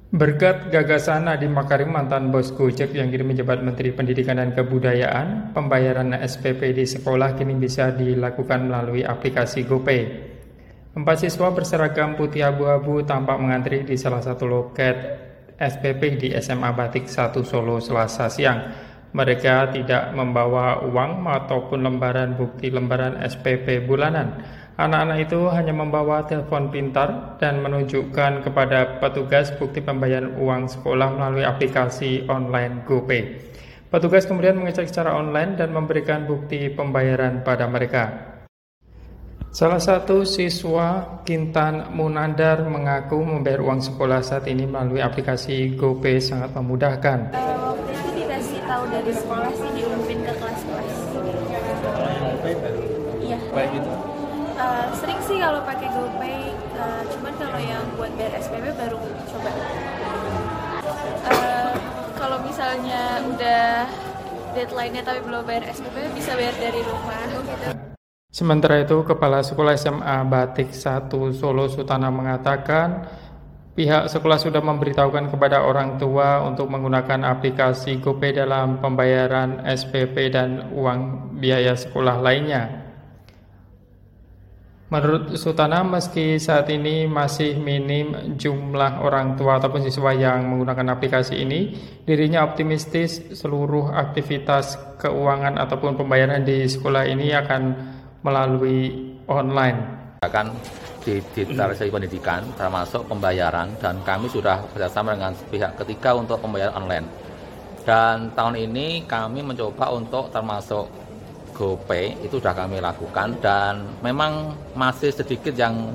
Berkat gagasan Nadiem Makarim, mantan bos Gojek yang kini menjabat Menteri Pendidikan dan Kebudayaan, pembayaran SPP di sekolah kini bisa dilakukan melalui aplikasi GoPay. 4 siswa berseragam putih abu-abu tampak mengantri di salah satu loket SPP di SMA Batik 1 Solo Selasa siang. Mereka tidak membawa uang ataupun lembaran bukti lembaran SPP bulanan. Anak-anak itu hanya membawa telepon pintar dan menunjukkan kepada petugas bukti pembayaran uang sekolah melalui aplikasi online GoPay. Petugas kemudian mengecek secara online dan memberikan bukti pembayaran pada mereka. Salah satu siswa Kintan Munandar mengaku membayar uang sekolah saat ini melalui aplikasi GoPay sangat memudahkan. Waktu itu dikasih tahu dari sekolah sih, diumumin ke kelas-kelas. Kalau yang GoPay baru? Iya. Baik itu? Sering sih kalau pakai GoPay, cuman kalau yang buat bayar SPP baru coba. Kalau misalnya udah deadline-nya tapi belum bayar SPP, bisa bayar dari rumah gitu. Sementara itu, Kepala Sekolah SMA Batik 1 Solo Sutana mengatakan pihak sekolah sudah memberitahukan kepada orang tua untuk menggunakan aplikasi GoPay dalam pembayaran SPP dan uang biaya sekolah lainnya. Menurut Sutana, meski saat ini masih minim jumlah orang tua ataupun siswa yang menggunakan aplikasi ini, dirinya optimistis seluruh aktivitas keuangan ataupun pembayaran di sekolah ini akan melalui online. Akan di digitalisasi pendidikan termasuk pembayaran, dan kami sudah bekerjasama dengan pihak ketiga untuk pembayaran online. Dan tahun ini kami mencoba untuk termasuk GoPay itu sudah kami lakukan, dan memang masih sedikit yang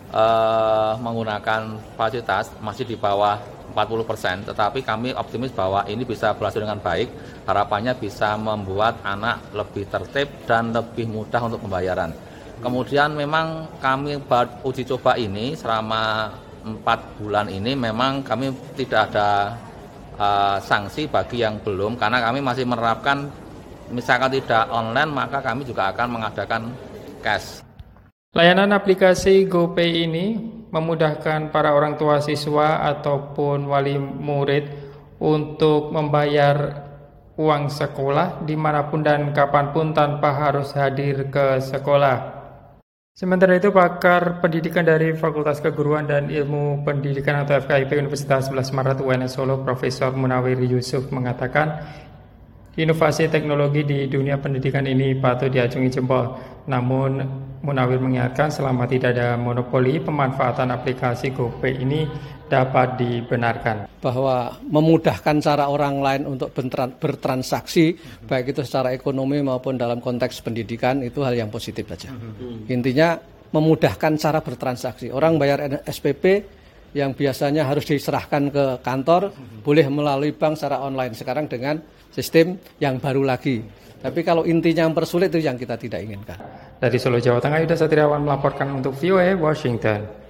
menggunakan fasilitas, masih di bawah 40%, tetapi kami optimis bahwa ini bisa berlangsung dengan baik. Harapannya bisa membuat anak lebih tertib dan lebih mudah untuk pembayaran. Kemudian memang kami uji coba ini selama 4 bulan ini, memang kami tidak ada sanksi bagi yang belum, karena kami masih menerapkan misalkan tidak online, maka kami juga akan mengadakan cash. Layanan aplikasi GoPay ini memudahkan para orang tua siswa ataupun wali murid untuk membayar uang sekolah dimanapun dan kapanpun tanpa harus hadir ke sekolah. Sementara itu, pakar pendidikan dari Fakultas Keguruan dan Ilmu Pendidikan atau FKIP Universitas 11 Maret UNS Solo, Profesor Munawir Yusuf mengatakan inovasi teknologi di dunia pendidikan ini patut diacungi jempol. Namun, Munawir mengingatkan selama tidak ada monopoli, pemanfaatan aplikasi GoPay ini dapat dibenarkan. Bahwa memudahkan cara orang lain untuk bertransaksi, baik itu secara ekonomi maupun dalam konteks pendidikan, itu hal yang positif saja. Intinya memudahkan cara bertransaksi. Orang bayar SPP yang biasanya harus diserahkan ke kantor, boleh melalui bank secara online. Sekarang dengan sistem yang baru lagi. Tapi kalau intinya mempersulit, itu yang kita tidak inginkan. Dari Solo, Jawa Tengah, Yuda Satriawan melaporkan untuk VOA Washington.